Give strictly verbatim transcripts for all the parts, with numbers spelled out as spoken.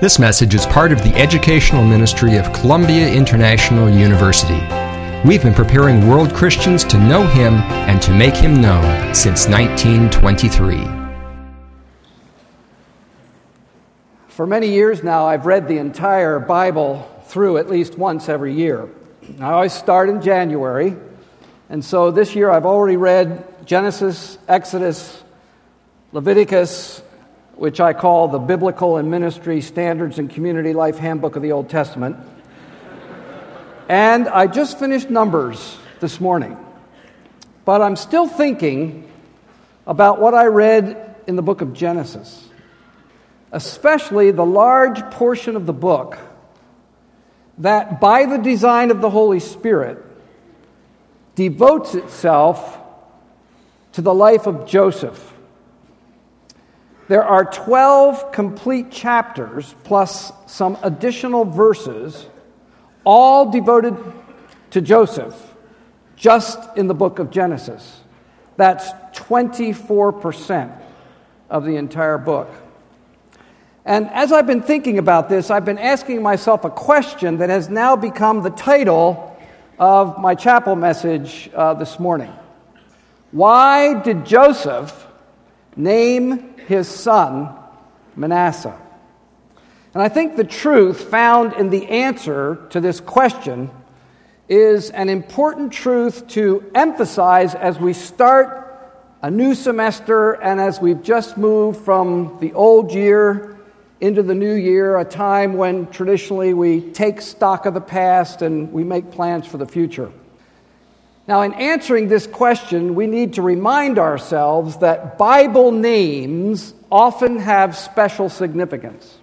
This message is part of the educational ministry of Columbia International University. We've been preparing world Christians to know Him and to make Him known since nineteen twenty-three. For many years now, I've read the entire Bible through at least once every year. I always start in January, and so this year I've already read Genesis, Exodus, Leviticus, which I call the Biblical and Ministry Standards and Community Life Handbook of the Old Testament. And I just finished Numbers this morning. But I'm still thinking about what I read in the book of Genesis, especially the large portion of the book that, by the design of the Holy Spirit, devotes itself to the life of Joseph. There are twelve complete chapters plus some additional verses, all devoted to Joseph, just in the book of Genesis. That's twenty-four percent of the entire book. And as I've been thinking about this, I've been asking myself a question that has now become the title of my chapel message uh, this morning. Why did Joseph name his son Manasseh? And I think the truth found in the answer to this question is an important truth to emphasize as we start a new semester and as we've just moved from the old year into the new year, a time when traditionally we take stock of the past and we make plans for the future. Now, in answering this question, we need to remind ourselves that Bible names often have special significance.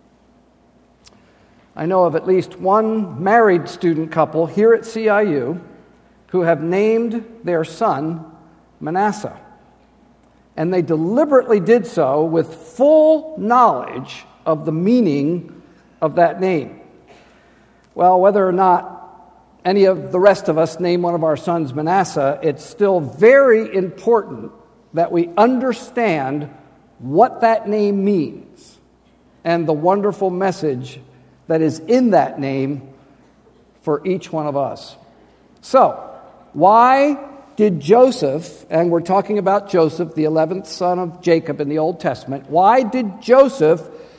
I know of at least one married student couple here at C I U who have named their son Manasseh. And they deliberately did so with full knowledge of the meaning of that name. Well, whether or not any of the rest of us name one of our sons Manasseh, it's still very important that we understand what that name means and the wonderful message that is in that name for each one of us. So, why did Joseph, and we're talking about Joseph, the eleventh son of Jacob in the Old Testament, why did Joseph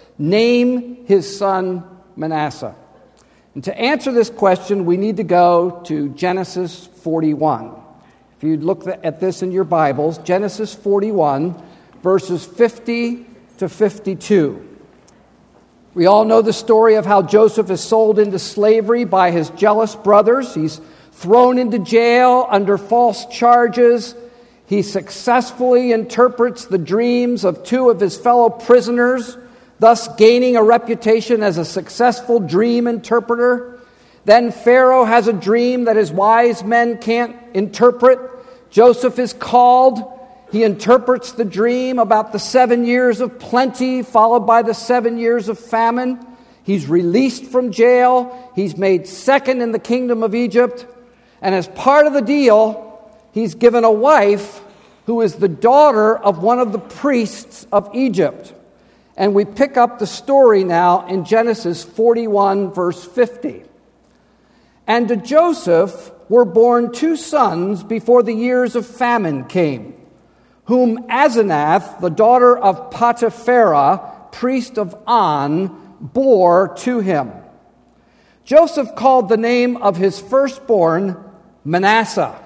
name his son Manasseh? And to answer this question, we need to go to Genesis forty-one. If you'd look at this in your Bibles, Genesis forty-one, verses fifty to fifty-two. We all know the story of how Joseph is sold into slavery by his jealous brothers. He's thrown into jail under false charges. He successfully interprets the dreams of two of his fellow prisoners, thus gaining a reputation as a successful dream interpreter. Then Pharaoh has a dream that his wise men can't interpret. Joseph is called. He interprets the dream about the seven years of plenty followed by the seven years of famine. He's released from jail. He's made second in the kingdom of Egypt. And as part of the deal, he's given a wife who is the daughter of one of the priests of Egypt. And we pick up the story now in Genesis forty-one, verse fifty. And to Joseph were born two sons before the years of famine came, whom Asenath, the daughter of Potipharah, priest of On, bore to him. Joseph called the name of his firstborn Manasseh.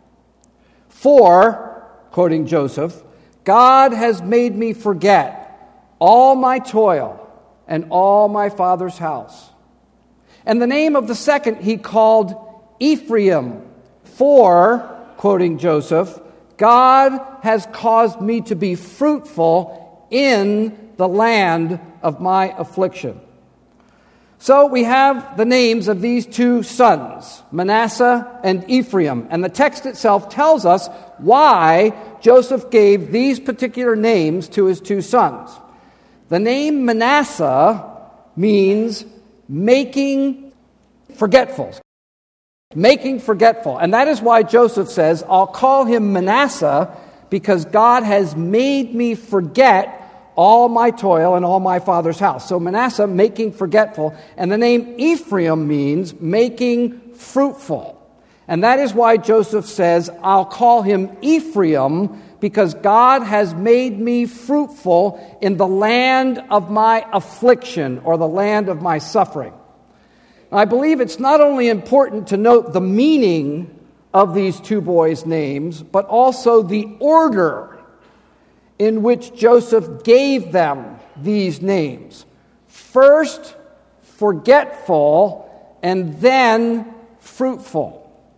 For, quoting Joseph, God has made me forget all my toil and all my father's house. And the name of the second he called Ephraim. For, quoting Joseph, God has caused me to be fruitful in the land of my affliction. So we have the names of these two sons, Manasseh and Ephraim. And the text itself tells us why Joseph gave these particular names to his two sons. The name Manasseh means making forgetful. Making forgetful. And that is why Joseph says, I'll call him Manasseh because God has made me forget all my toil and all my father's house. So Manasseh, making forgetful, and the name Ephraim means making fruitful. And that is why Joseph says, I'll call him Ephraim, because God has made me fruitful in the land of my affliction, or the land of my suffering. I believe it's not only important to note the meaning of these two boys' names, but also the order in which Joseph gave them these names. First, forgetful, and then fruitful.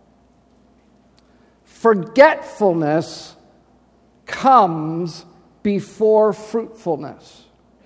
Forgetfulness comes before fruitfulness.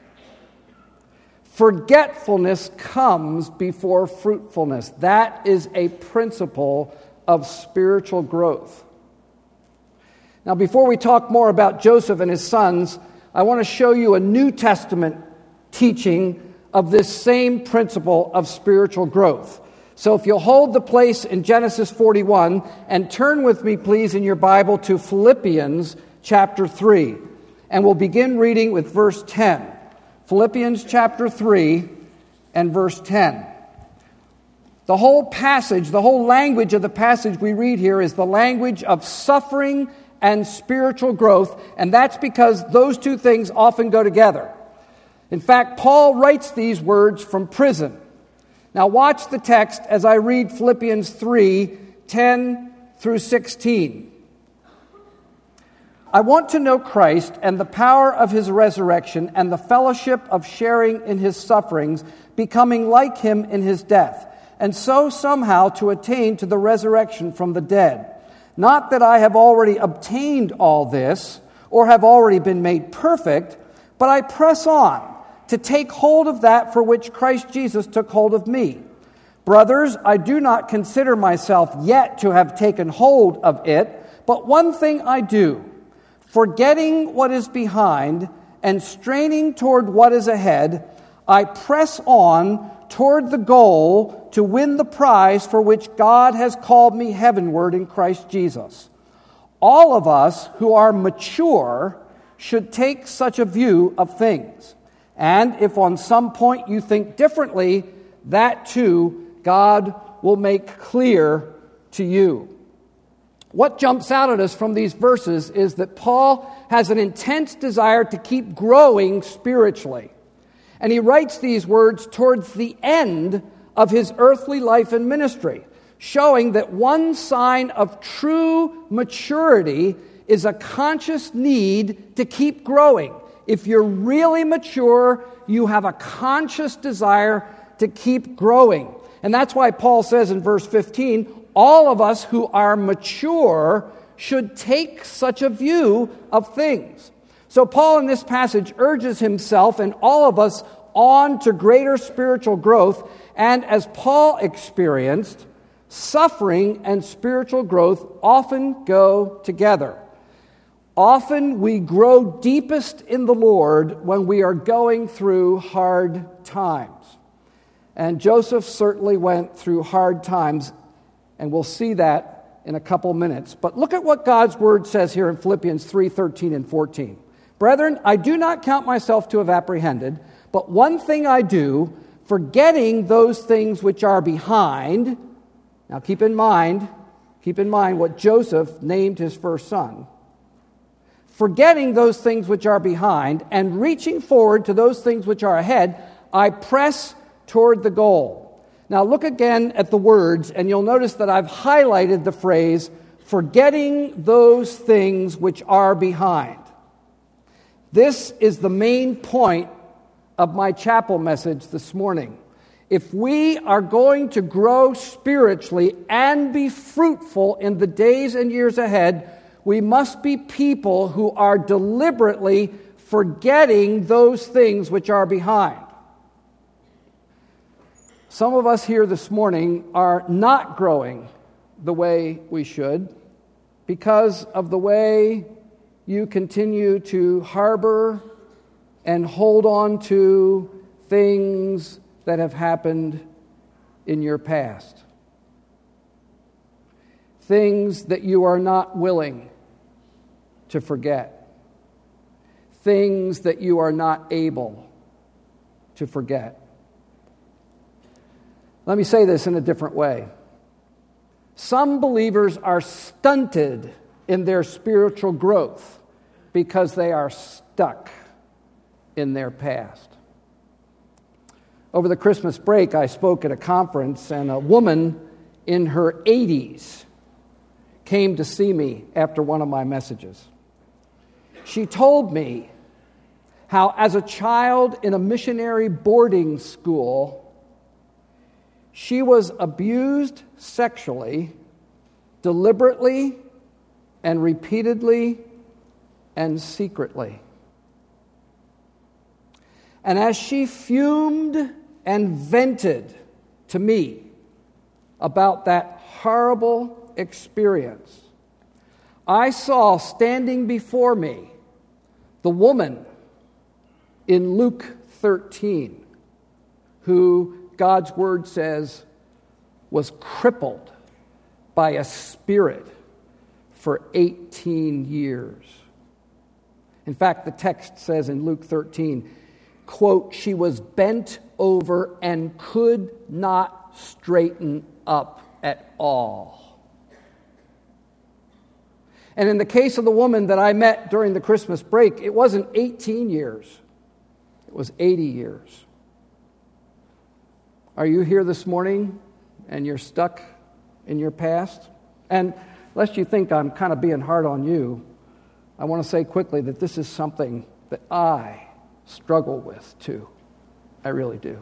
Forgetfulness comes before fruitfulness. That is a principle of spiritual growth. Now, before we talk more about Joseph and his sons, I want to show you a New Testament teaching of this same principle of spiritual growth. So if you'll hold the place in Genesis forty-one and turn with me, please, in your Bible to Philippians chapter three. And we'll begin reading with verse ten. Philippians chapter three and verse ten. The whole passage, the whole language of the passage we read here is the language of suffering and spiritual growth, and that's because those two things often go together. In fact, Paul writes these words from prison. Now watch the text as I read Philippians three, ten through sixteen. I want to know Christ and the power of his resurrection and the fellowship of sharing in his sufferings, becoming like him in his death, and so somehow to attain to the resurrection from the dead. Not that I have already obtained all this or have already been made perfect, but I press on to take hold of that for which Christ Jesus took hold of me. Brothers, I do not consider myself yet to have taken hold of it, but one thing I do, forgetting what is behind and straining toward what is ahead, I press on toward the goal to win the prize for which God has called me heavenward in Christ Jesus. All of us who are mature should take such a view of things. And if on some point you think differently, that too God will make clear to you. What jumps out at us from these verses is that Paul has an intense desire to keep growing spiritually. And he writes these words towards the end of his earthly life and ministry, showing that one sign of true maturity is a conscious need to keep growing. If you're really mature, you have a conscious desire to keep growing. And that's why Paul says in verse fifteen, all of us who are mature should take such a view of things. So Paul in this passage urges himself and all of us on to greater spiritual growth. And as Paul experienced, suffering and spiritual growth often go together. Often we grow deepest in the Lord when we are going through hard times. And Joseph certainly went through hard times, and we'll see that in a couple minutes. But look at what God's word says here in Philippians three, thirteen and fourteen. Brethren, I do not count myself to have apprehended, but one thing I do, forgetting those things which are behind. Now keep in mind, keep in mind what Joseph named his first son. Forgetting those things which are behind and reaching forward to those things which are ahead, I press toward the goal. Now look again at the words, and you'll notice that I've highlighted the phrase, forgetting those things which are behind. This is the main point of my chapel message this morning. If we are going to grow spiritually and be fruitful in the days and years ahead, we must be people who are deliberately forgetting those things which are behind. Some of us here this morning are not growing the way we should because of the way you continue to harbor and hold on to things that have happened in your past. Things that you are not willing to forget. things that you are not able to forget. Let me say this in a different way. Some believers are stunted in their spiritual growth because they are stuck in their past. Over the Christmas break, I spoke at a conference, and a woman in her eighties came to see me after one of my messages. She told me how, as a child in a missionary boarding school, she was abused sexually, deliberately and repeatedly and secretly. And as she fumed and vented to me about that horrible experience, I saw standing before me the woman in Luke thirteen, who God's word says was crippled by a spirit for eighteen years. In fact, the text says in Luke thirteen, quote, she was bent over and could not straighten up at all. And in the case of the woman that I met during the Christmas break, it wasn't eighteen years, it was eighty years. Are you here this morning and you're stuck in your past? And lest you think I'm kind of being hard on you, I want to say quickly that this is something that I struggle with too. I really do.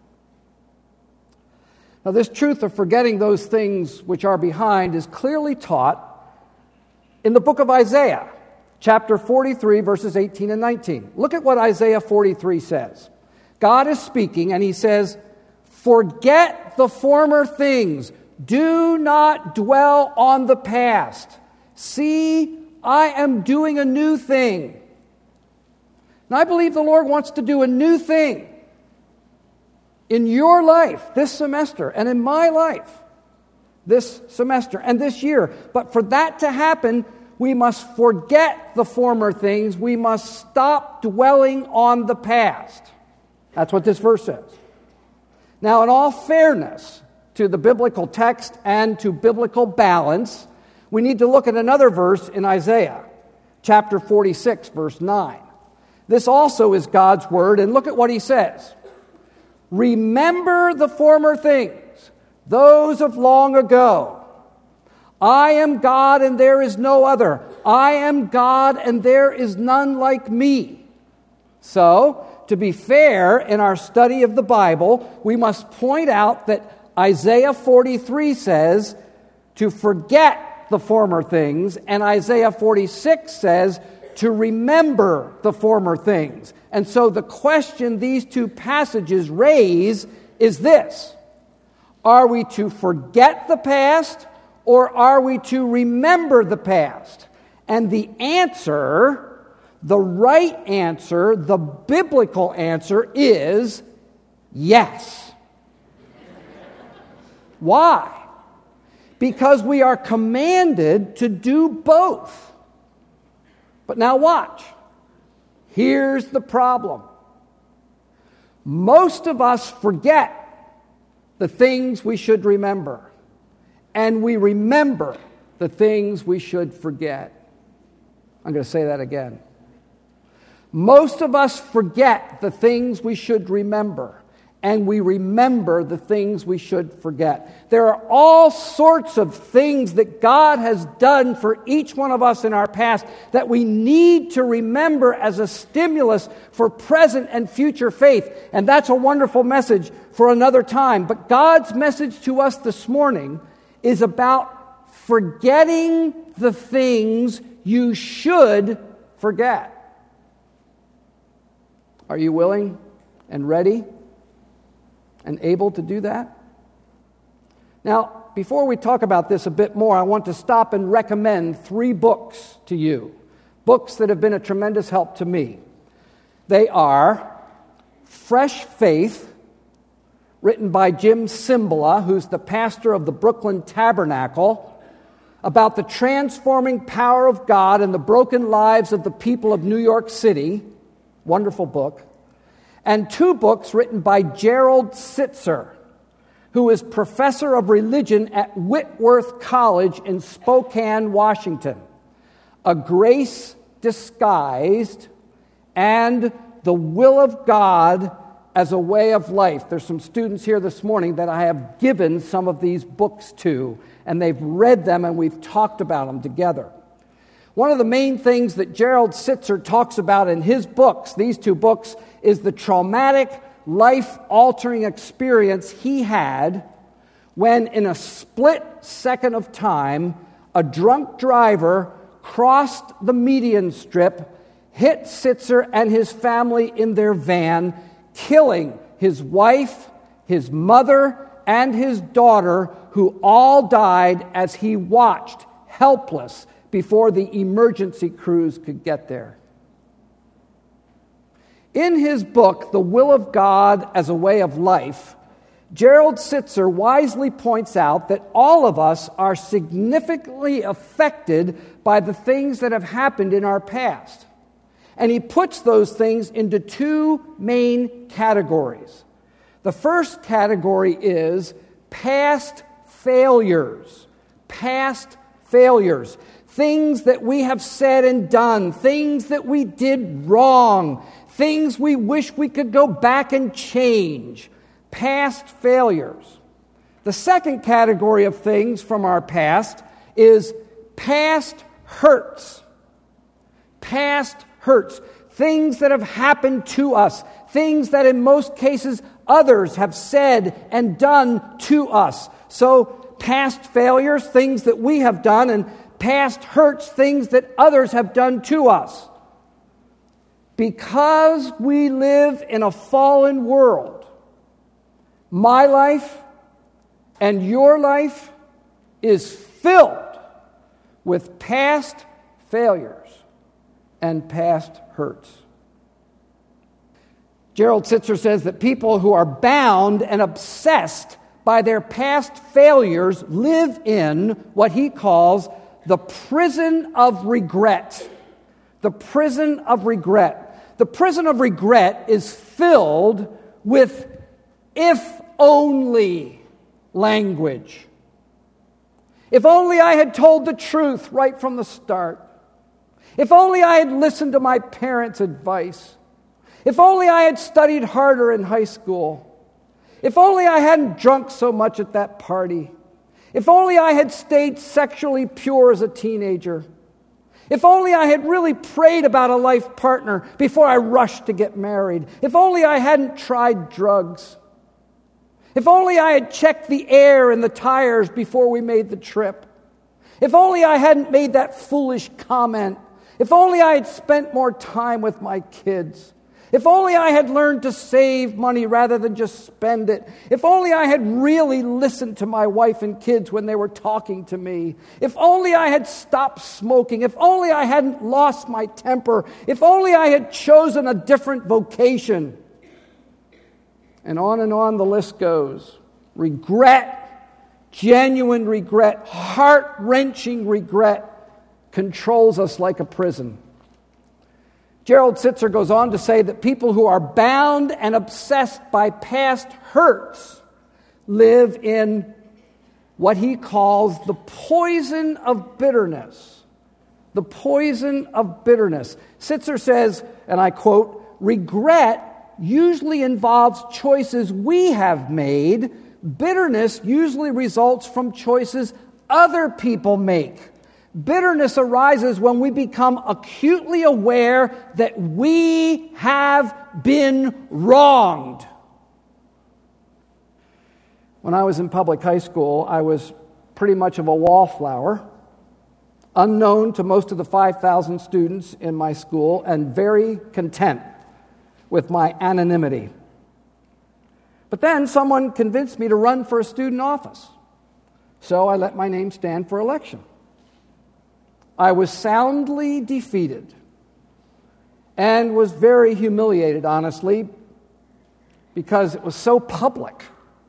Now, this truth of forgetting those things which are behind is clearly taught in the book of Isaiah, chapter forty-three, verses eighteen and nineteen. Look at what Isaiah forty-three says. God is speaking, and he says, "Forget the former things. Do not dwell on the past. See, I am doing a new thing." And I believe the Lord wants to do a new thing in your life this semester and in my life this semester and this year. But for that to happen, we must forget the former things. We must stop dwelling on the past. That's what this verse says. Now, in all fairness to the biblical text and to biblical balance, we need to look at another verse in Isaiah, chapter forty-six, verse nine. This also is God's word, and look at what he says. "Remember the former things, those of long ago. I am God and there is no other. I am God and there is none like me." So, to be fair in our study of the Bible, we must point out that Isaiah forty-three says to forget the former things, and Isaiah forty-six says to remember the former things. And so the question these two passages raise is this: are we to forget the past, or are we to remember the past? And the answer, the right answer, the biblical answer is yes. Why? Because we are commanded to do both. But now watch. Here's the problem. Most of us forget the things we should remember, and we remember the things we should forget. I'm going to say that again. Most of us forget the things we should remember, and we remember the things we should forget. There are all sorts of things that God has done for each one of us in our past that we need to remember as a stimulus for present and future faith. And that's a wonderful message for another time. But God's message to us this morning is about forgetting the things you should forget. Are you willing and ready and able to do that? Now, before we talk about this a bit more, I want to stop and recommend three books to you. Books that have been a tremendous help to me. They are Fresh Faith, written by Jim Cymbala, who's the pastor of the Brooklyn Tabernacle, about the transforming power of God in the broken lives of the people of New York City. wonderful book, and two books written by Gerald Sitzer, who is professor of religion at Whitworth College in Spokane, Washington. A Grace Disguised and The Will of God as a Way of Life. There's some students here this morning that I have given some of these books to, and they've read them and we've talked about them together. One of the main things that Gerald Sitzer talks about in his books, these two books, is the traumatic, life-altering experience he had when, in a split second of time, a drunk driver crossed the median strip, hit Sitzer and his family in their van, killing his wife, his mother, and his daughter, who all died as he watched, helpless, before the emergency crews could get there. In his book, The Will of God as a Way of Life, Gerald Sitzer wisely points out that all of us are significantly affected by the things that have happened in our past. And he puts those things into two main categories. The first category is past failures. Past failures. Things that we have said and done. Things that we did wrong. Things we wish we could go back and change. Past failures. The second category of things from our past is past hurts. Past hurts. Things that have happened to us. Things that in most cases others have said and done to us. So past failures, things that we have done, and past hurts, things that others have done to us. Because we live in a fallen world, my life and your life is filled with past failures and past hurts. Gerald Sitzer says that people who are bound and obsessed by their past failures live in what he calls the prison of regret. The prison of regret. The prison of regret is filled with if only language. If only I had told the truth right from the start. If only I had listened to my parents' advice. If only I had studied harder in high school. If only I hadn't drunk so much at that party. If only I had stayed sexually pure as a teenager. If only I had really prayed about a life partner before I rushed to get married. If only I hadn't tried drugs. If only I had checked the air in the tires before we made the trip. If only I hadn't made that foolish comment. If only I had spent more time with my kids. If only I had learned to save money rather than just spend it. If only I had really listened to my wife and kids when they were talking to me. If only I had stopped smoking. If only I hadn't lost my temper. If only I had chosen a different vocation. And on and on the list goes. Regret, genuine regret, heart-wrenching regret controls us like a prison. Gerald Sitzer goes on to say that people who are bound and obsessed by past hurts live in what he calls the poison of bitterness. The poison of bitterness. Sitzer says, and I quote, regret usually involves choices we have made. Bitterness usually results from choices other people make. Bitterness arises when we become acutely aware that we have been wronged. When I was in public high school, I was pretty much of a wallflower, unknown to most of the five thousand students in my school, and very content with my anonymity. But then someone convinced me to run for a student office, so I let my name stand for election. I was soundly defeated and was very humiliated, honestly, because it was so public.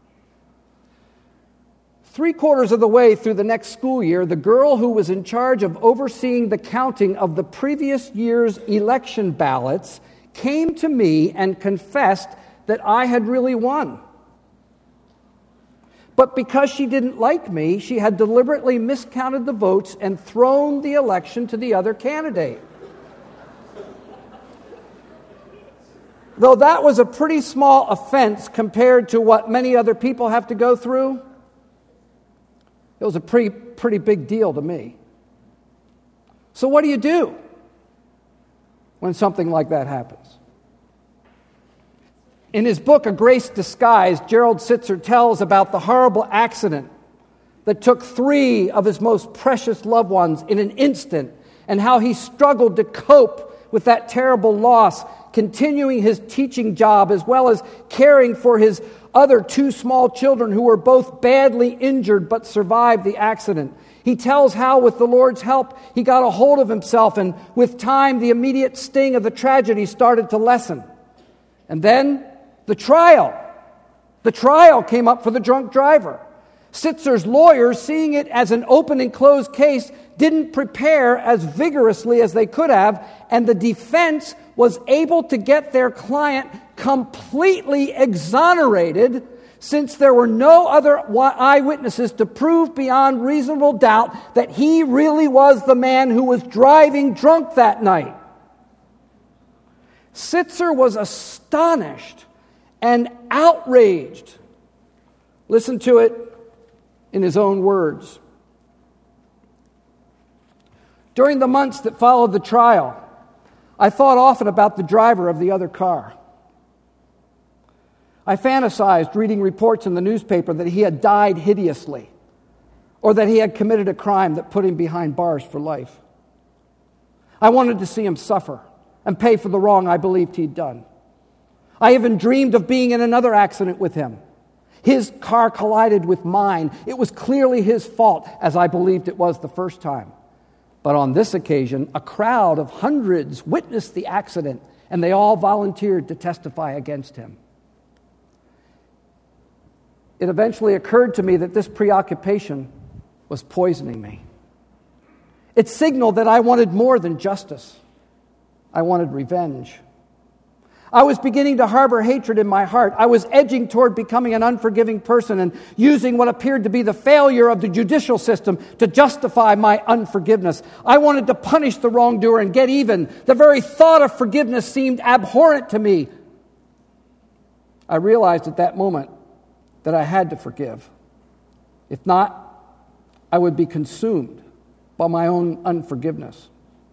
Three quarters of the way through the next school year, the girl who was in charge of overseeing the counting of the previous year's election ballots came to me and confessed that I had really won. But because she didn't like me, she had deliberately miscounted the votes and thrown the election to the other candidate. Though that was a pretty small offense compared to what many other people have to go through, it was a pretty, pretty big deal to me. So what do you do when something like that happens? In his book, A Grace Disguised, Gerald Sitzer tells about the horrible accident that took three of his most precious loved ones in an instant, and how he struggled to cope with that terrible loss, continuing his teaching job as well as caring for his other two small children who were both badly injured but survived the accident. He tells how, with the Lord's help, he got a hold of himself, and with time, the immediate sting of the tragedy started to lessen. And then the trial. The trial came up for the drunk driver. Sitzer's lawyers, seeing it as an open and closed case, didn't prepare as vigorously as they could have, and the defense was able to get their client completely exonerated, since there were no other eyewitnesses to prove beyond reasonable doubt that he really was the man who was driving drunk that night. Sitzer was astonished and outraged. Listen to it in his own words. During the months that followed the trial, I thought often about the driver of the other car. I fantasized reading reports in the newspaper that he had died hideously, or that he had committed a crime that put him behind bars for life. I wanted to see him suffer and pay for the wrong I believed he'd done. I even dreamed of being in another accident with him. His car collided with mine. It was clearly his fault, as I believed it was the first time. But on this occasion, a crowd of hundreds witnessed the accident, and they all volunteered to testify against him. It eventually occurred to me that this preoccupation was poisoning me. It signaled that I wanted more than justice. I wanted revenge. I was beginning to harbor hatred in my heart. I was edging toward becoming an unforgiving person and using what appeared to be the failure of the judicial system to justify my unforgiveness. I wanted to punish the wrongdoer and get even. The very thought of forgiveness seemed abhorrent to me. I realized at that moment that I had to forgive. If not, I would be consumed by my own unforgiveness.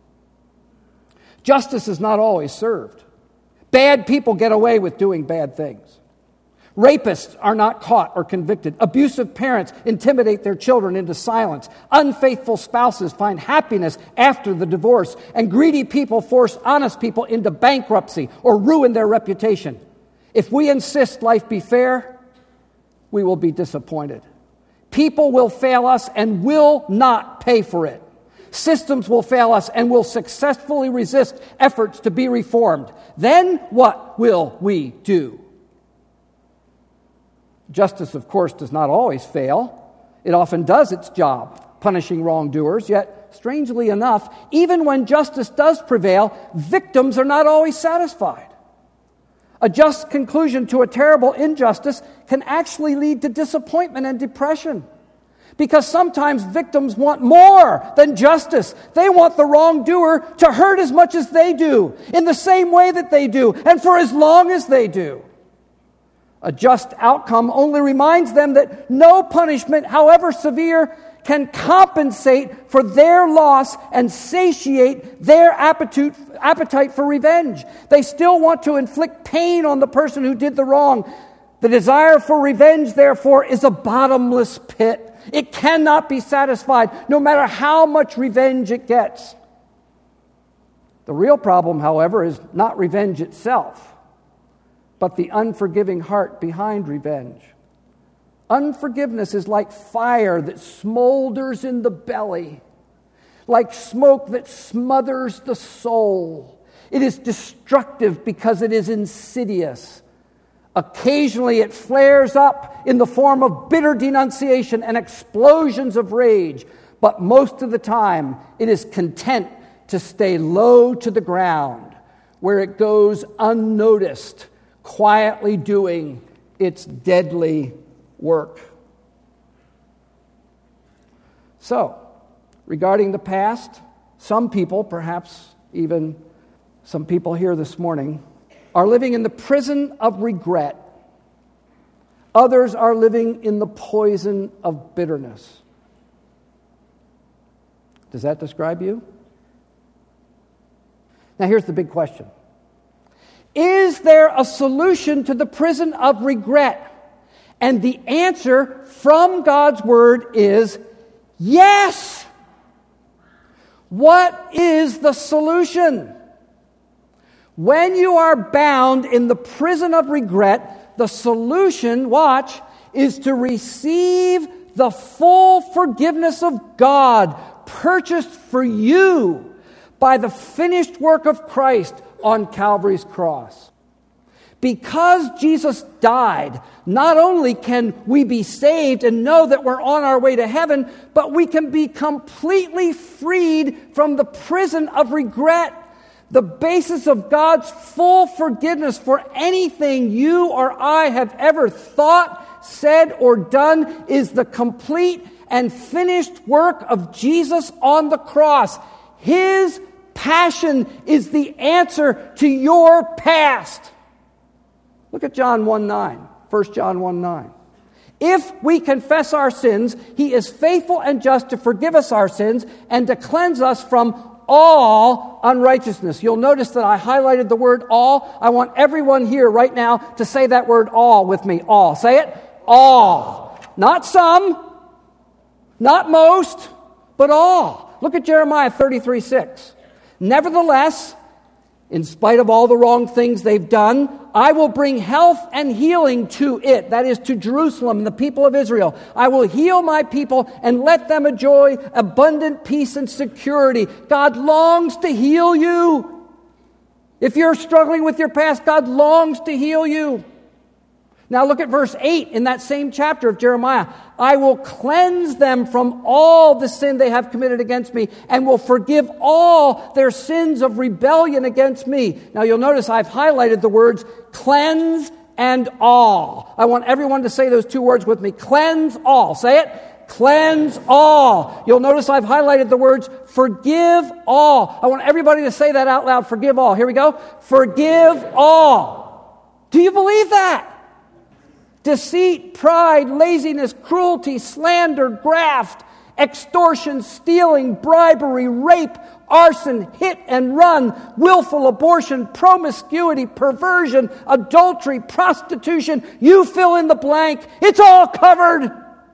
Justice is not always served. Bad people get away with doing bad things. Rapists are not caught or convicted. Abusive parents intimidate their children into silence. Unfaithful spouses find happiness after the divorce. And greedy people force honest people into bankruptcy or ruin their reputation. If we insist life be fair, we will be disappointed. People will fail us and will not pay for it. Systems will fail us and will successfully resist efforts to be reformed. Then what will we do? Justice, of course, does not always fail. It often does its job, punishing wrongdoers. Yet, strangely enough, even when justice does prevail, victims are not always satisfied. A just conclusion to a terrible injustice can actually lead to disappointment and depression. Because sometimes victims want more than justice. They want the wrongdoer to hurt as much as they do, in the same way that they do, and for as long as they do. A just outcome only reminds them that no punishment, however severe, can compensate for their loss and satiate their appetite, appetite for revenge. They still want to inflict pain on the person who did the wrong. The desire for revenge, therefore, is a bottomless pit. It cannot be satisfied, no matter how much revenge it gets. The real problem, however, is not revenge itself, but the unforgiving heart behind revenge. Unforgiveness is like fire that smolders in the belly, like smoke that smothers the soul. It is destructive because it is insidious. Occasionally it flares up in the form of bitter denunciation and explosions of rage, but most of the time it is content to stay low to the ground, where it goes unnoticed, quietly doing its deadly work. So, regarding the past, some people, perhaps even some people here this morning, are living in the prison of regret. Others are living in the poison of bitterness. Does that describe you? Now here's the big question. Is there a solution to the prison of regret? And the answer from God's Word is yes. What is the solution? When you are bound in the prison of regret, the solution, watch, is to receive the full forgiveness of God purchased for you by the finished work of Christ on Calvary's cross. Because Jesus died, not only can we be saved and know that we're on our way to heaven, but we can be completely freed from the prison of regret. The basis of God's full forgiveness for anything you or I have ever thought, said, or done is the complete and finished work of Jesus on the cross. His passion is the answer to your past. Look at John one nine, First John one nine. If we confess our sins, He is faithful and just to forgive us our sins and to cleanse us from all unrighteousness. You'll notice that I highlighted the word all. I want everyone here right now to say that word all with me. All. Say it. All. Not some, not most, but all. Look at Jeremiah thirty-three six. Nevertheless, in spite of all the wrong things they've done, I will bring health and healing to it, that is to Jerusalem and the people of Israel. I will heal my people and let them enjoy abundant peace and security. God longs to heal you. If you're struggling with your past, God longs to heal you. Now look at verse eight in that same chapter of Jeremiah. I will cleanse them from all the sin they have committed against me and will forgive all their sins of rebellion against me. Now you'll notice I've highlighted the words cleanse and all. I want everyone to say those two words with me. Cleanse all. Say it. Cleanse all. You'll notice I've highlighted the words forgive all. I want everybody to say that out loud. Forgive all. Here we go. Forgive all. Do you believe that? Deceit, pride, laziness, cruelty, slander, graft, extortion, stealing, bribery, rape, arson, hit and run, willful abortion, promiscuity, perversion, adultery, prostitution. You fill in the blank. It's all covered.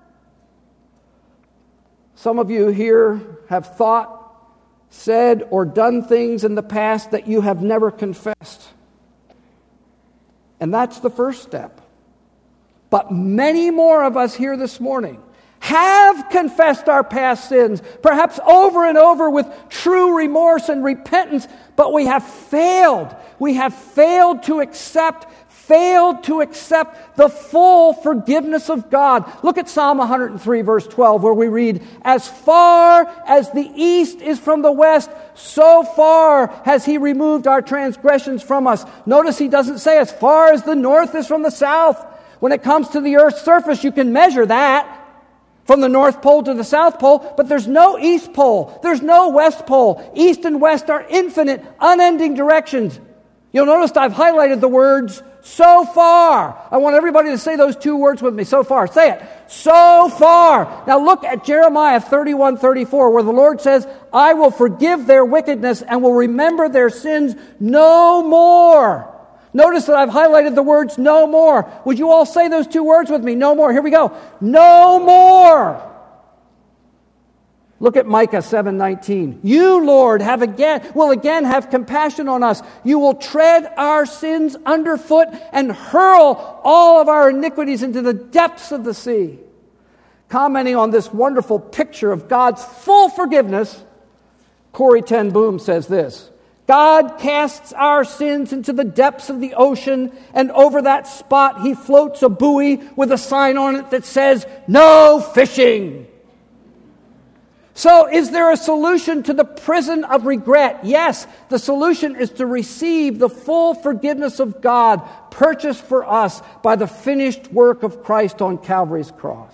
Some of you here have thought, said, or done things in the past that you have never confessed. And that's the first step. But many more of us here this morning have confessed our past sins, perhaps over and over with true remorse and repentance, but we have failed. We have failed to accept, failed to accept the full forgiveness of God. Look at Psalm one hundred three, verse twelve, where we read, as far as the east is from the west, so far has He removed our transgressions from us. Notice He doesn't say as far as the north is from the south. When it comes to the earth's surface, you can measure that from the North Pole to the South Pole, but there's no East Pole. There's no West Pole. East and West are infinite, unending directions. You'll notice I've highlighted the words, so far. I want everybody to say those two words with me, so far. Say it. So far. Now look at Jeremiah thirty-one thirty-four, where the Lord says, I will forgive their wickedness and will remember their sins no more. Notice that I've highlighted the words no more. Would you all say those two words with me? No more. Here we go. No more. Look at Micah seven nineteen. You, Lord, have again will again have compassion on us. You will tread our sins underfoot and hurl all of our iniquities into the depths of the sea. Commenting on this wonderful picture of God's full forgiveness, Corrie ten Boom says this. God casts our sins into the depths of the ocean, and over that spot He floats a buoy with a sign on it that says, no fishing. So, is there a solution to the prison of regret? Yes, the solution is to receive the full forgiveness of God purchased for us by the finished work of Christ on Calvary's cross.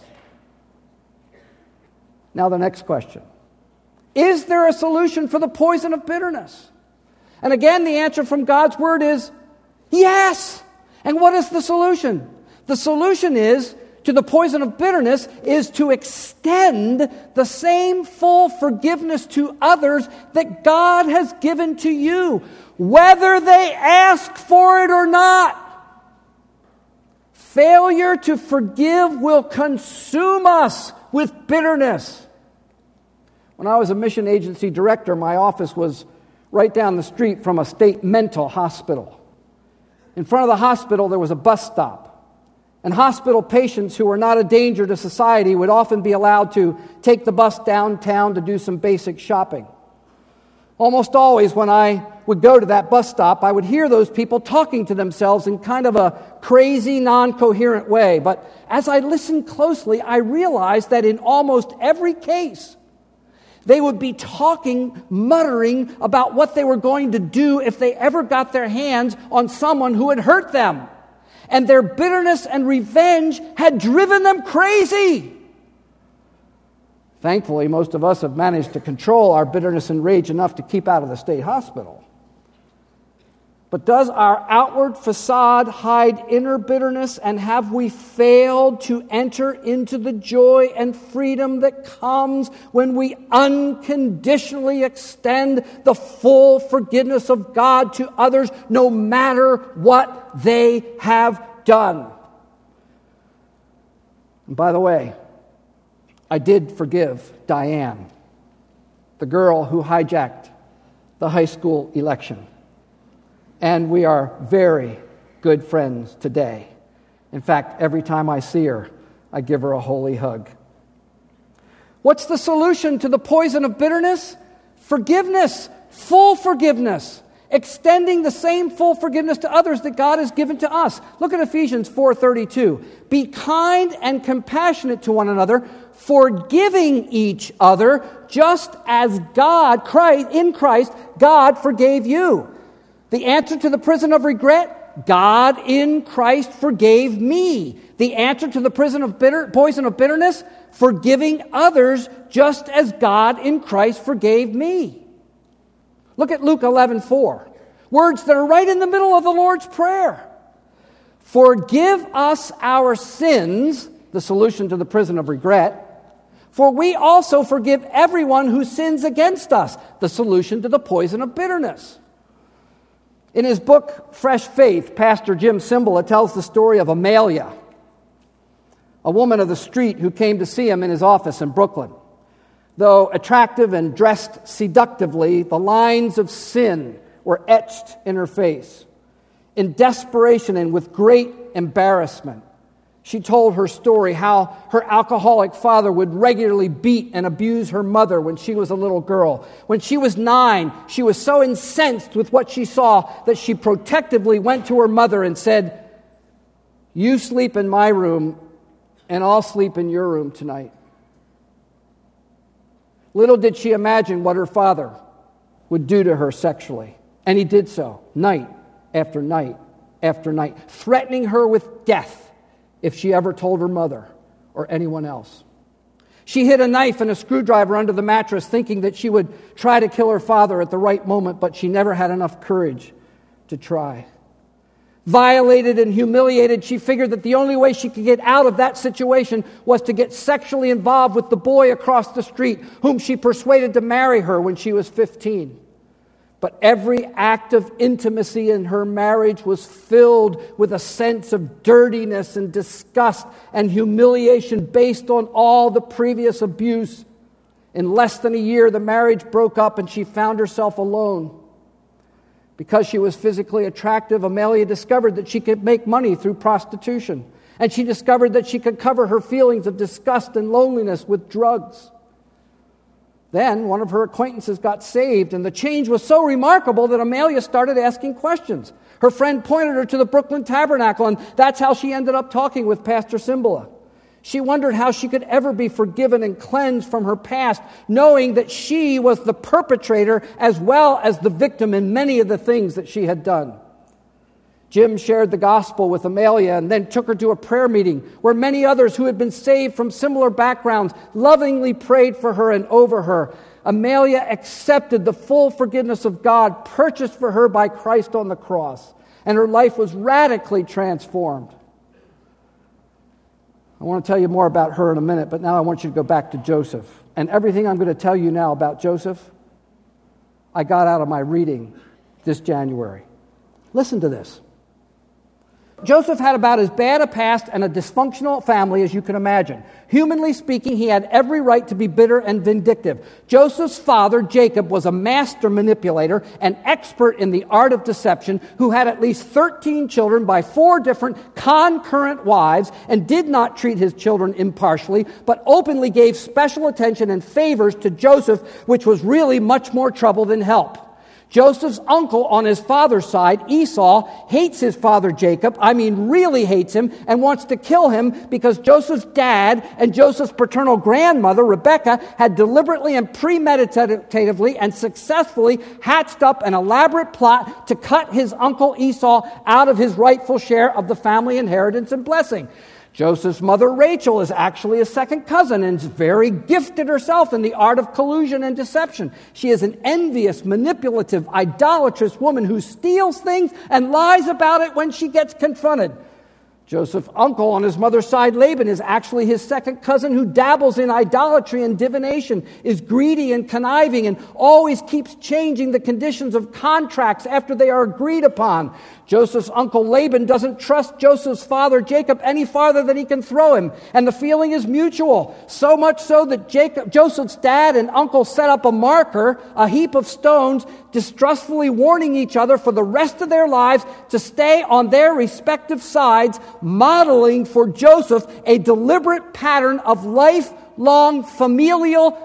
Now, the next question. Is there a solution for the poison of bitterness? And again, the answer from God's Word is yes. And what is the solution? The solution is to the poison of bitterness is to extend the same full forgiveness to others that God has given to you, whether they ask for it or not. Failure to forgive will consume us with bitterness. When I was a mission agency director, my office was right down the street from a state mental hospital. In front of the hospital, there was a bus stop. And hospital patients who were not a danger to society would often be allowed to take the bus downtown to do some basic shopping. Almost always when I would go to that bus stop, I would hear those people talking to themselves in kind of a crazy, non-coherent way. But as I listened closely, I realized that in almost every case, they would be talking, muttering about what they were going to do if they ever got their hands on someone who had hurt them. And their bitterness and revenge had driven them crazy. Thankfully, most of us have managed to control our bitterness and rage enough to keep out of the state hospital. But does our outward facade hide inner bitterness, and have we failed to enter into the joy and freedom that comes when we unconditionally extend the full forgiveness of God to others, no matter what they have done? And by the way, I did forgive Diane, the girl who hijacked the high school election. And we are very good friends today. In fact, every time I see her, I give her a holy hug. What's the solution to the poison of bitterness? Forgiveness, full forgiveness, extending the same full forgiveness to others that God has given to us. Look at Ephesians four thirty-two. Be kind and compassionate to one another, forgiving each other, just as God, Christ, in Christ, God forgave you. The answer to the prison of regret, God in Christ forgave me. The answer to the prison of bitter, poison of bitterness, forgiving others just as God in Christ forgave me. Look at Luke eleven four. Words that are right in the middle of the Lord's Prayer. Forgive us our sins, the solution to the prison of regret, for we also forgive everyone who sins against us, the solution to the poison of bitterness. In his book, Fresh Faith, Pastor Jim Cymbala tells the story of Amelia, a woman of the street who came to see him in his office in Brooklyn. Though attractive and dressed seductively, the lines of sin were etched in her face. In desperation and with great embarrassment, she told her story, how her alcoholic father would regularly beat and abuse her mother when she was a little girl. When she was nine, she was so incensed with what she saw that she protectively went to her mother and said, "You sleep in my room, and I'll sleep in your room tonight." Little did she imagine what her father would do to her sexually. And he did so, night after night after night, threatening her with death if she ever told her mother or anyone else. She hid a knife and a screwdriver under the mattress, thinking that she would try to kill her father at the right moment, but she never had enough courage to try. Violated and humiliated, she figured that the only way she could get out of that situation was to get sexually involved with the boy across the street, whom she persuaded to marry her when she was fifteen. But every act of intimacy in her marriage was filled with a sense of dirtiness and disgust and humiliation based on all the previous abuse. In less than a year, the marriage broke up and she found herself alone. Because she was physically attractive, Amelia discovered that she could make money through prostitution. And she discovered that she could cover her feelings of disgust and loneliness with drugs. Then one of her acquaintances got saved, and the change was so remarkable that Amelia started asking questions. Her friend pointed her to the Brooklyn Tabernacle, and that's how she ended up talking with Pastor Cymbala. She wondered how she could ever be forgiven and cleansed from her past, knowing that she was the perpetrator as well as the victim in many of the things that she had done. Jim shared the gospel with Amelia and then took her to a prayer meeting where many others who had been saved from similar backgrounds lovingly prayed for her and over her. Amelia accepted the full forgiveness of God purchased for her by Christ on the cross, and her life was radically transformed. I want to tell you more about her in a minute, but now I want you to go back to Joseph. And everything I'm going to tell you now about Joseph, I got out of my reading this January. Listen to this. Joseph had about as bad a past and a dysfunctional family as you can imagine. Humanly speaking, he had every right to be bitter and vindictive. Joseph's father, Jacob, was a master manipulator, an expert in the art of deception, who had at least thirteen children by four different concurrent wives and did not treat his children impartially, but openly gave special attention and favors to Joseph, which was really much more trouble than help. Joseph's uncle on his father's side, Esau, hates his father Jacob, I mean really hates him, and wants to kill him because Joseph's dad and Joseph's paternal grandmother, Rebekah, had deliberately and premeditatively and successfully hatched up an elaborate plot to cut his uncle Esau out of his rightful share of the family inheritance and blessing. Joseph's mother, Rachel, is actually a second cousin and is very gifted herself in the art of collusion and deception. She is an envious, manipulative, idolatrous woman who steals things and lies about it when she gets confronted. Joseph's uncle on his mother's side, Laban, is actually his second cousin who dabbles in idolatry and divination, is greedy and conniving, and always keeps changing the conditions of contracts after they are agreed upon. Joseph's uncle Laban doesn't trust Joseph's father Jacob any farther than he can throw him, and the feeling is mutual, so much so that Jacob, Joseph's dad and uncle set up a marker, a heap of stones, distrustfully warning each other for the rest of their lives to stay on their respective sides, modeling for Joseph a deliberate pattern of lifelong familial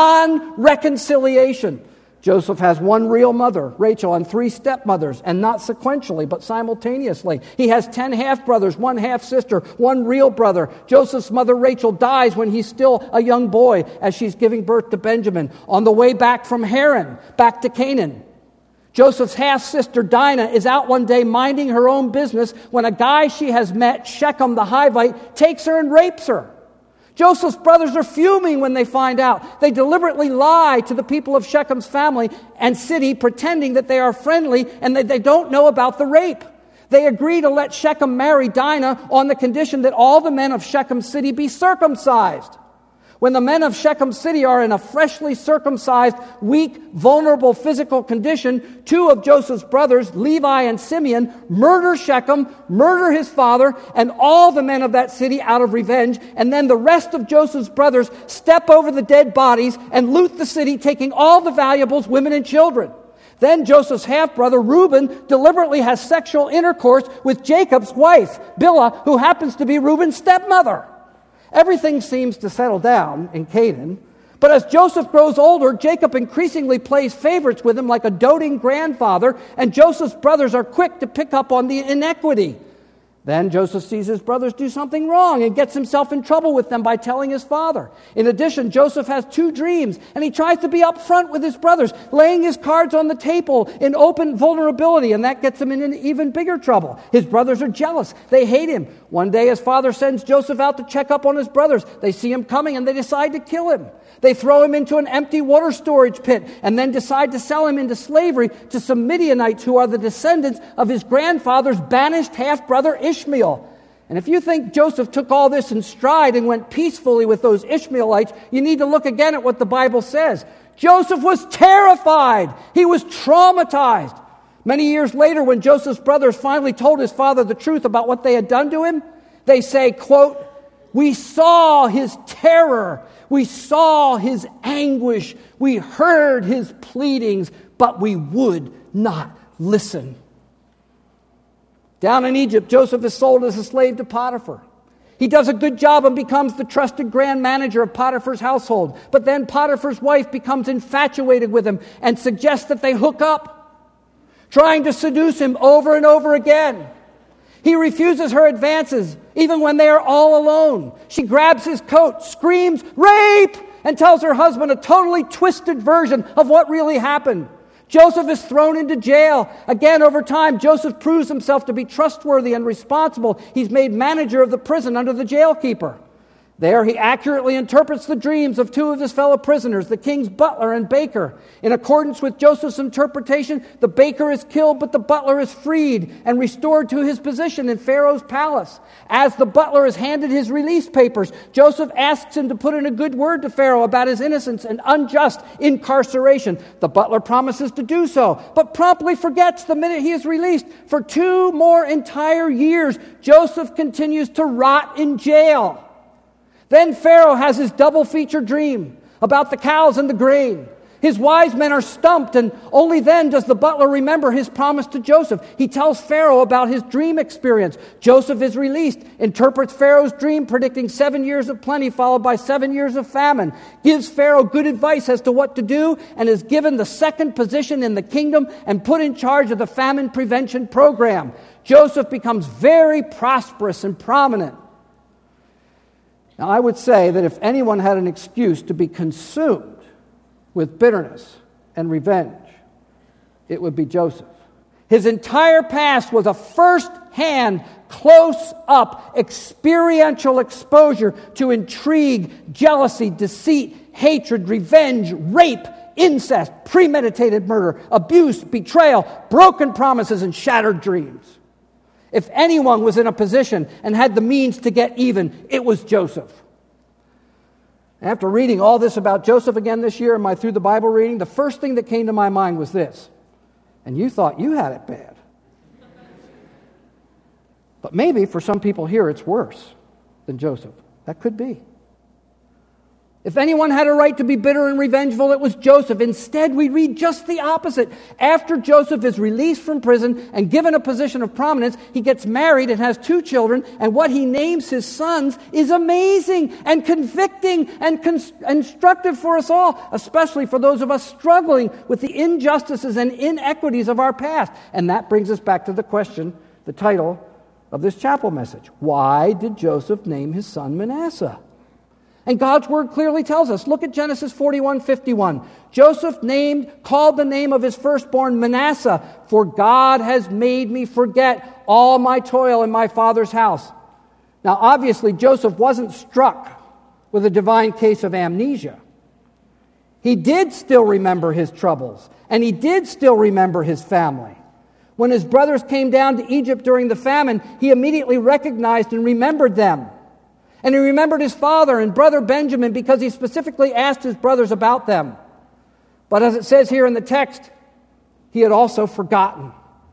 non-reconciliation. Joseph has one real mother, Rachel, and three stepmothers, and not sequentially, but simultaneously. He has ten half-brothers, one half-sister, one real brother. Joseph's mother, Rachel, dies when he's still a young boy as she's giving birth to Benjamin. On the way back from Haran, back to Canaan, Joseph's half-sister, Dinah, is out one day minding her own business when a guy she has met, Shechem the Hivite, takes her and rapes her. Joseph's brothers are fuming when they find out. They deliberately lie to the people of Shechem's family and city, pretending that they are friendly and that they don't know about the rape. They agree to let Shechem marry Dinah on the condition that all the men of Shechem city be circumcised. When the men of Shechem city are in a freshly circumcised, weak, vulnerable physical condition, two of Joseph's brothers, Levi and Simeon, murder Shechem, murder his father, and all the men of that city out of revenge, and then the rest of Joseph's brothers step over the dead bodies and loot the city, taking all the valuables, women and children. Then Joseph's half-brother, Reuben, deliberately has sexual intercourse with Jacob's wife, Bilhah, who happens to be Reuben's stepmother. Everything seems to settle down in Canaan, but as Joseph grows older, Jacob increasingly plays favorites with him like a doting grandfather, and Joseph's brothers are quick to pick up on the inequity. Then Joseph sees his brothers do something wrong and gets himself in trouble with them by telling his father. In addition, Joseph has two dreams, and he tries to be upfront with his brothers, laying his cards on the table in open vulnerability, and that gets him in even bigger trouble. His brothers are jealous. They hate him. One day his father sends Joseph out to check up on his brothers. They see him coming, and they decide to kill him. They throw him into an empty water storage pit and then decide to sell him into slavery to some Midianites who are the descendants of his grandfather's banished half-brother Ishmael. And if you think Joseph took all this in stride and went peacefully with those Ishmaelites, you need to look again at what the Bible says. Joseph was terrified. He was traumatized. Many years later, when Joseph's brothers finally told his father the truth about what they had done to him, they say, quote, "We saw his terror. We saw his anguish. We heard his pleadings, but we would not listen." Down in Egypt, Joseph is sold as a slave to Potiphar. He does a good job and becomes the trusted grand manager of Potiphar's household. But then Potiphar's wife becomes infatuated with him and suggests that they hook up, trying to seduce him over and over again. He refuses her advances, even when they are all alone. She grabs his coat, screams, "Rape!" and tells her husband a totally twisted version of what really happened. Joseph is thrown into jail. Again, over time, Joseph proves himself to be trustworthy and responsible. He's made manager of the prison under the jailkeeper. There, he accurately interprets the dreams of two of his fellow prisoners, the king's butler and baker. In accordance with Joseph's interpretation, the baker is killed, but the butler is freed and restored to his position in Pharaoh's palace. As the butler is handed his release papers, Joseph asks him to put in a good word to Pharaoh about his innocence and unjust incarceration. The butler promises to do so, but promptly forgets the minute he is released. For two more entire years, Joseph continues to rot in jail. Then Pharaoh has his double-feature dream about the cows and the grain. His wise men are stumped, and only then does the butler remember his promise to Joseph. He tells Pharaoh about his dream experience. Joseph is released, interprets Pharaoh's dream, predicting seven years of plenty followed by seven years of famine, gives Pharaoh good advice as to what to do, and is given the second position in the kingdom and put in charge of the famine prevention program. Joseph becomes very prosperous and prominent. Now, I would say that if anyone had an excuse to be consumed with bitterness and revenge, it would be Joseph. His entire past was a first-hand, close-up, experiential exposure to intrigue, jealousy, deceit, hatred, revenge, rape, incest, premeditated murder, abuse, betrayal, broken promises, and shattered dreams. If anyone was in a position and had the means to get even, it was Joseph. After reading all this about Joseph again this year in my Through the Bible reading, the first thing that came to my mind was this. And you thought you had it bad. But maybe for some people here it's worse than Joseph. That could be. If anyone had a right to be bitter and revengeful, it was Joseph. Instead, we read just the opposite. After Joseph is released from prison and given a position of prominence, he gets married and has two children, and what he names his sons is amazing and convicting and cons- instructive for us all, especially for those of us struggling with the injustices and inequities of our past. And that brings us back to the question, the title of this chapel message. Why did Joseph name his son Manasseh? And God's word clearly tells us. Look at Genesis forty-one fifty-one. Joseph named, called the name of his firstborn Manasseh, for God has made me forget all my toil in my father's house. Now, obviously, Joseph wasn't struck with a divine case of amnesia. He did still remember his troubles, and he did still remember his family. When his brothers came down to Egypt during the famine, he immediately recognized and remembered them. And he remembered his father and brother Benjamin because he specifically asked his brothers about them. But as it says here in the text, he had also forgotten.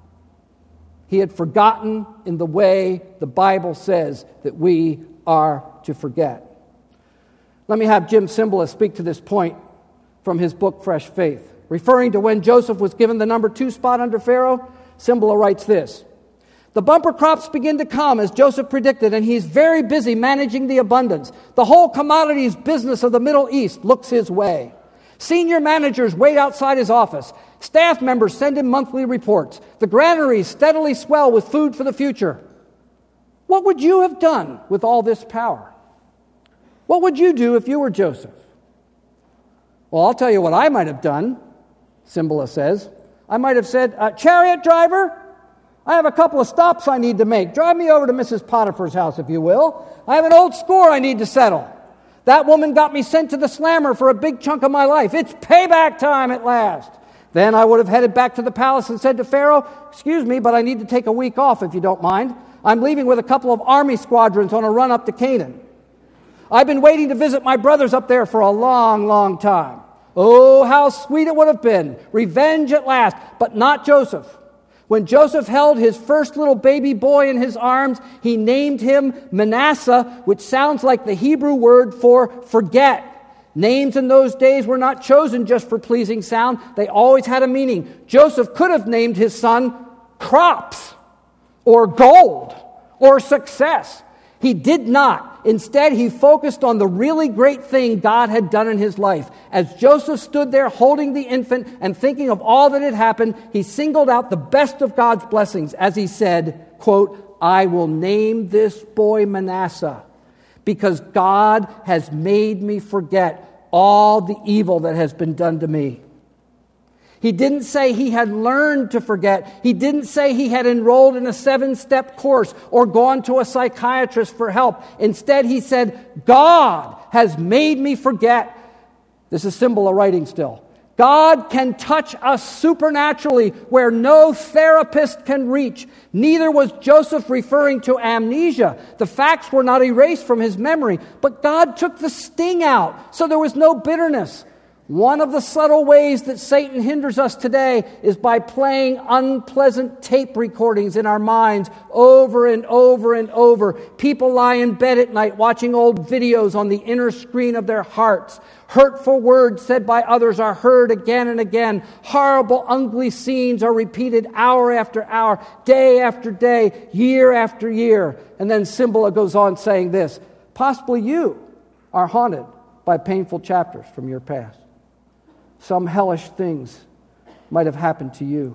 He had forgotten in the way the Bible says that we are to forget. Let me have Jim Cymbala speak to this point from his book, Fresh Faith. Referring to when Joseph was given the number two spot under Pharaoh, Cymbala writes this. The bumper crops begin to come, as Joseph predicted, and he's very busy managing the abundance. The whole commodities business of the Middle East looks his way. Senior managers wait outside his office. Staff members send him monthly reports. The granaries steadily swell with food for the future. What would you have done with all this power? What would you do if you were Joseph? Well, I'll tell you what I might have done, Cymbala says. I might have said, uh, chariot driver, I have a couple of stops I need to make. Drive me over to Missus Potiphar's house, if you will. I have an old score I need to settle. That woman got me sent to the slammer for a big chunk of my life. It's payback time at last. Then I would have headed back to the palace and said to Pharaoh, excuse me, but I need to take a week off if you don't mind. I'm leaving with a couple of army squadrons on a run up to Canaan. I've been waiting to visit my brothers up there for a long, long time. Oh, how sweet it would have been. Revenge at last, but not Joseph. When Joseph held his first little baby boy in his arms, he named him Manasseh, which sounds like the Hebrew word for forget. Names in those days were not chosen just for pleasing sound. They always had a meaning. Joseph could have named his son Crops or Gold or Success. He did not. Instead, he focused on the really great thing God had done in his life. As Joseph stood there holding the infant and thinking of all that had happened, he singled out the best of God's blessings as he said, quote, I will name this boy Manasseh, because God has made me forget all the evil that has been done to me. He didn't say he had learned to forget. He didn't say he had enrolled in a seven-step course or gone to a psychiatrist for help. Instead, he said, God has made me forget. This is Cymbala writing still. God can touch us supernaturally where no therapist can reach. Neither was Joseph referring to amnesia. The facts were not erased from his memory, but God took the sting out, so there was no bitterness. One of the subtle ways that Satan hinders us today is by playing unpleasant tape recordings in our minds over and over and over. People lie in bed at night watching old videos on the inner screen of their hearts. Hurtful words said by others are heard again and again. Horrible, ugly scenes are repeated hour after hour, day after day, year after year. And then Cymbala goes on saying this, possibly you are haunted by painful chapters from your past. Some hellish things might have happened to you.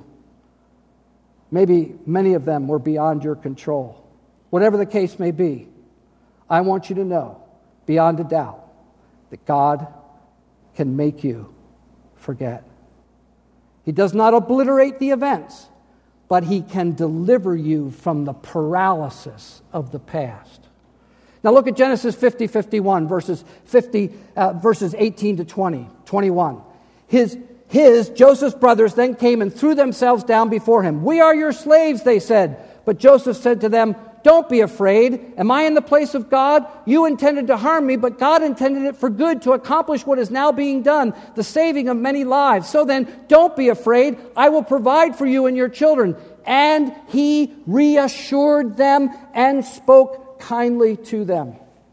Maybe many of them were beyond your control. Whatever the case may be, I want you to know, beyond a doubt, that God can make you forget. He does not obliterate the events, but He can deliver you from the paralysis of the past. Now look at Genesis fifty, fifty-one, verses fifty, uh, verses eighteen to twenty, twenty-one. His, his, Joseph's brothers then came and threw themselves down before him. We are your slaves, they said. But Joseph said to them, don't be afraid. Am I in the place of God? You intended to harm me, but God intended it for good to accomplish what is now being done, the saving of many lives. So then, don't be afraid. I will provide for you and your children. And he reassured them and spoke kindly to them.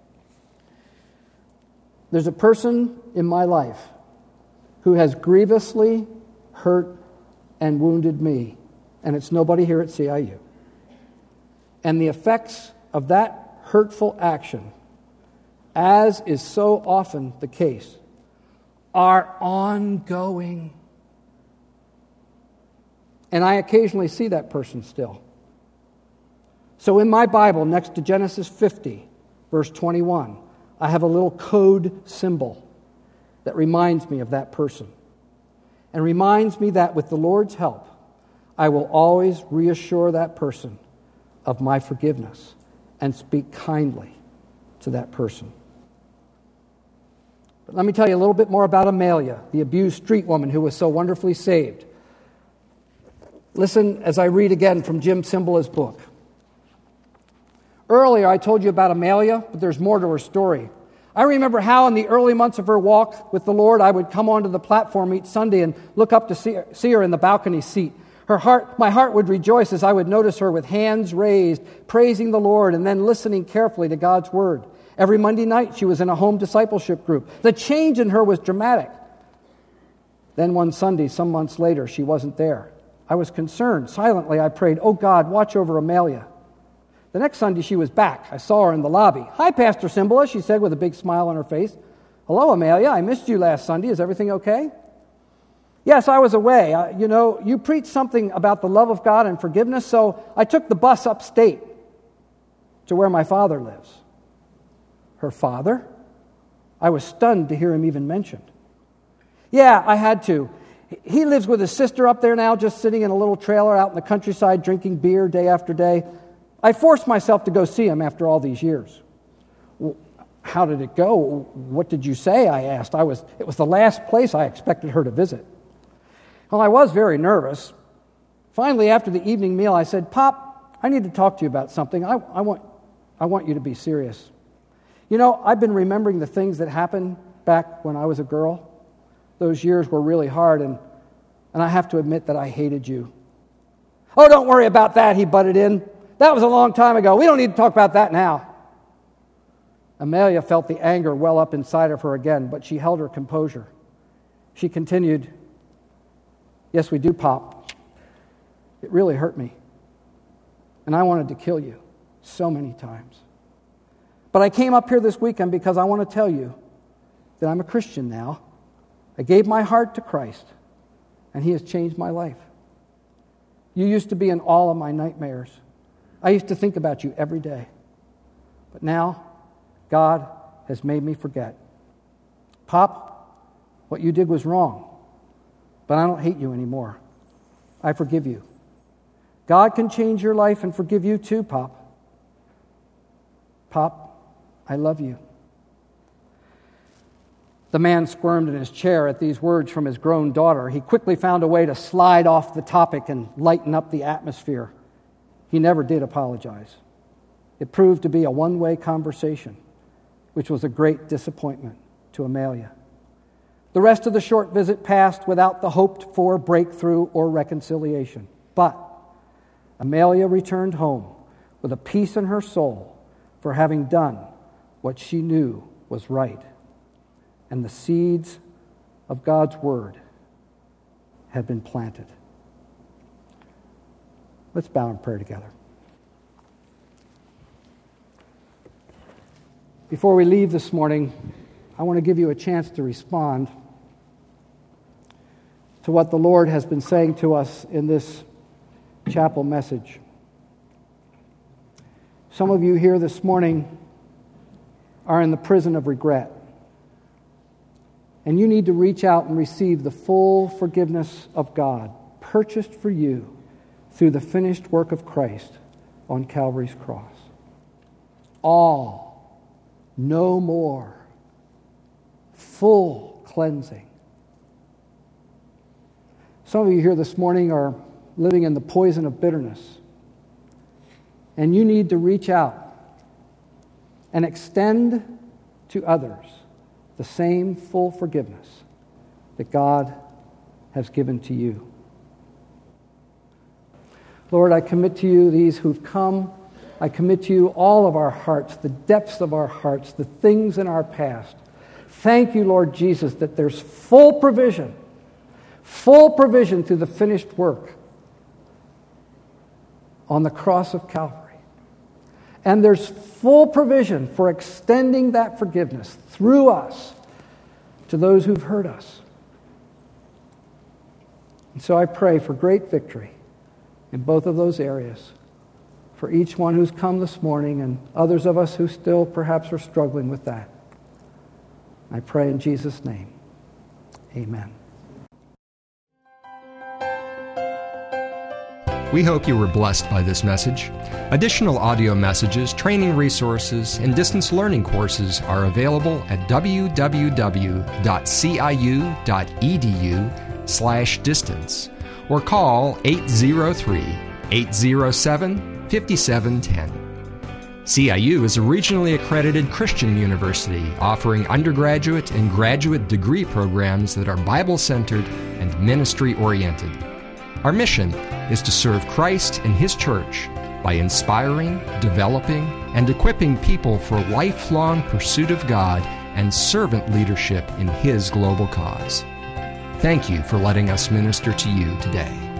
There's a person in my life who has grievously hurt and wounded me. And it's nobody here at C I U. And the effects of that hurtful action, as is so often the case, are ongoing. And I occasionally see that person still. So in my Bible, next to Genesis fifty, verse twenty-one, I have a little code symbol that reminds me of that person, and reminds me that with the Lord's help, I will always reassure that person of my forgiveness and speak kindly to that person. But let me tell you a little bit more about Amelia, the abused street woman who was so wonderfully saved. Listen as I read again from Jim Cymbala's book. Earlier I told you about Amelia, but there's more to her story. I remember how in the early months of her walk with the Lord, I would come onto the platform each Sunday and look up to see her, see her in the balcony seat. Her heart, my heart would rejoice as I would notice her with hands raised, praising the Lord and then listening carefully to God's Word. Every Monday night she was in a home discipleship group. The change in her was dramatic. Then one Sunday, some months later, she wasn't there. I was concerned. Silently I prayed, oh God, watch over Amelia. The next Sunday she was back. I saw her in the lobby. Hi, Pastor Cymbala, she said with a big smile on her face. Hello, Amelia. I missed you last Sunday. Is everything okay? Yes, I was away. Uh, you know, you preached something about the love of God and forgiveness, so I took the bus upstate to where my father lives. Her father? I was stunned to hear him even mentioned. Yeah, I had to. He lives with his sister up there now, just sitting in a little trailer out in the countryside drinking beer day after day. I forced myself to go see him after all these years. Well, how did it go? What did you say? I asked. I was. It was the last place I expected her to visit. Well, I was very nervous. Finally, after the evening meal, I said, Pop, I need to talk to you about something. I, I want, I want you to be serious. You know, I've been remembering the things that happened back when I was a girl. Those years were really hard, and, and I have to admit that I hated you. Oh, don't worry about that, he butted in. That was a long time ago. We don't need to talk about that now. Amelia felt the anger well up inside of her again, but she held her composure. She continued, yes, we do, Pop. It really hurt me. And I wanted to kill you so many times. But I came up here this weekend because I want to tell you that I'm a Christian now. I gave my heart to Christ, and He has changed my life. You used to be in all of my nightmares. I used to think about you every day. But now, God has made me forget. Pop, what you did was wrong, but I don't hate you anymore. I forgive you. God can change your life and forgive you too, Pop. Pop, I love you. The man squirmed in his chair at these words from his grown daughter. He quickly found a way to slide off the topic and lighten up the atmosphere. He never did apologize. It proved to be a one-way conversation, which was a great disappointment to Amelia. The rest of the short visit passed without the hoped-for breakthrough or reconciliation. But Amelia returned home with a peace in her soul for having done what she knew was right. And the seeds of God's Word had been planted. Let's bow in prayer together. Before we leave this morning, I want to give you a chance to respond to what the Lord has been saying to us in this chapel message. Some of you here this morning are in the prison of regret. And you need to reach out and receive the full forgiveness of God, purchased for you through the finished work of Christ on Calvary's cross. All, no more, full cleansing. Some of you here this morning are living in the poison of bitterness. And you need to reach out and extend to others the same full forgiveness that God has given to you. Lord, I commit to you these who've come. I commit to you all of our hearts, the depths of our hearts, the things in our past. Thank you, Lord Jesus, that there's full provision, full provision through the finished work on the cross of Calvary. And there's full provision for extending that forgiveness through us to those who've hurt us. And so I pray for great victory in both of those areas for each one who's come this morning and others of us who still perhaps are struggling with that. I pray in Jesus' name. Amen. We hope you were blessed by this message. Additional audio messages, training resources, and distance learning courses are available at w w w dot c i u dot e d u slash distance or call eight zero three, eight zero seven, five seven one zero. C I U is a regionally accredited Christian university offering undergraduate and graduate degree programs that are Bible-centered and ministry-oriented. Our mission is to serve Christ and His church by inspiring, developing, and equipping people for lifelong pursuit of God and servant leadership in His global cause. Thank you for letting us minister to you today.